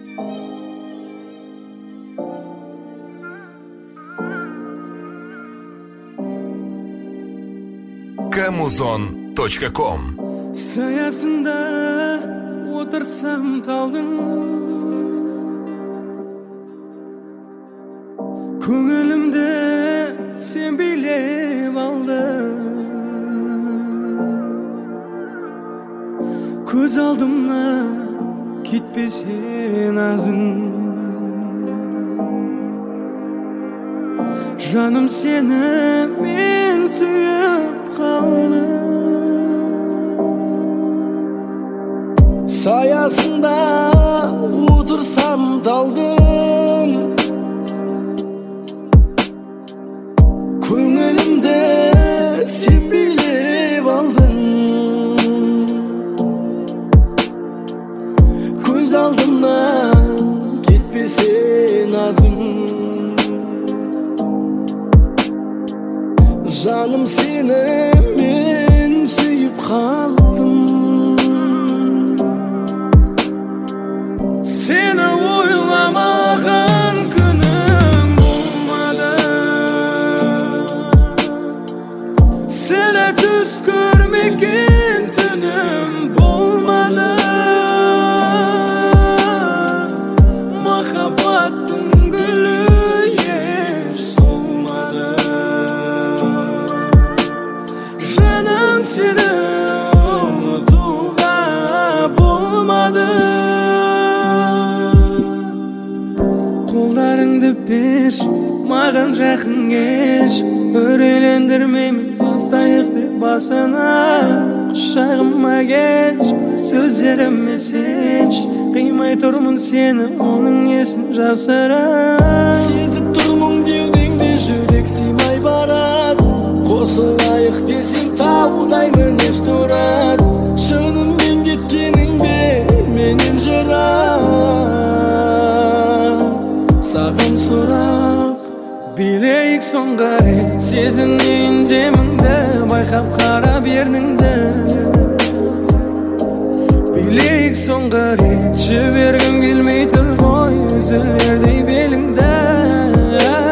Kamuzon.com. Sayasında otursam taldım, көңілімді sen билеп алдың. Көз алдымнан кетпесең азың, жаным сені мен сүйіп қалдым. Sayasında otursam daldım, көңілімді sen билеп алдың. Көз алдымнан кетпесең азың, жаным сені мен сүйіп қалдым. Seni oylamağın günüm olmadı, seni düz görmegen tünüm olmadı. Mahabbattın gülü hiç solmadı, canım seni unutuğa bulmadı. Қолдарыңды бер, маған жақын кеш, өрелендірмеймін бастайық деп басына. Құшағыма келші, сөздеріме сенші, қимай тұрмын сені, оның есін жасыра. Сезіп тұрмын деудеңде жүрек сыймай барады, қосылайық десем таудай мінез тұрады. Шынымен кеткеніңде менен жырап, саған сұрақ билейік соңғы рет. Сезінейін деміңді, байқап қарап ерніңді. Билейік соңғы рет, жібергім келмей тұр ғой үзілердей беліңді.